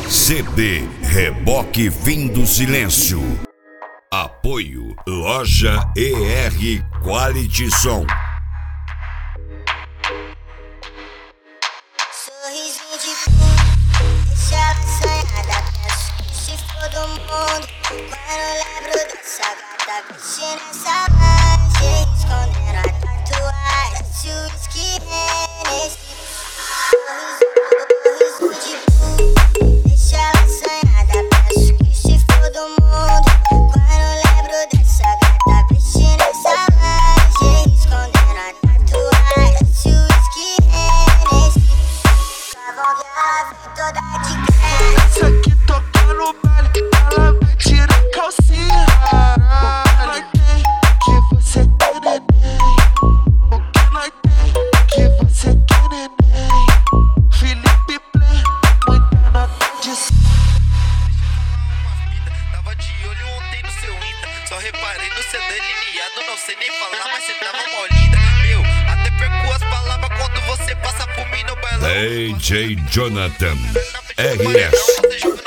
CD Reboque Fim do Silêncio. Apoio Loja ER Quality Som. Sorrisinho de fundo, deixa ela sonhada, penso que se for do mundo. Quando lembro dessa gata vestindo essa lingerie, escondendo a tatuagem, se o whisky Hennessy. Sorrisinho de fundo, deixa ela sonhada, penso que se for do mundo. Quando lembro dessa gata vestindo essa lingerie, escondendo a tatuagem, se o whisky Hennessy. Toda de creme. Essa aqui toca no baile, ela vai tirar calcinha. O que nós tem que você quer, neném? O que nós tem que você quer, neném? Felipe Play, muita nota de Tava de olho ontem no seu Insta, só reparei no seu delineado. Não sei nem falar, mas cê tava mó linda. Meu, até perco as palavras quando você passa por mim no bailão. DJ Jonathan RS.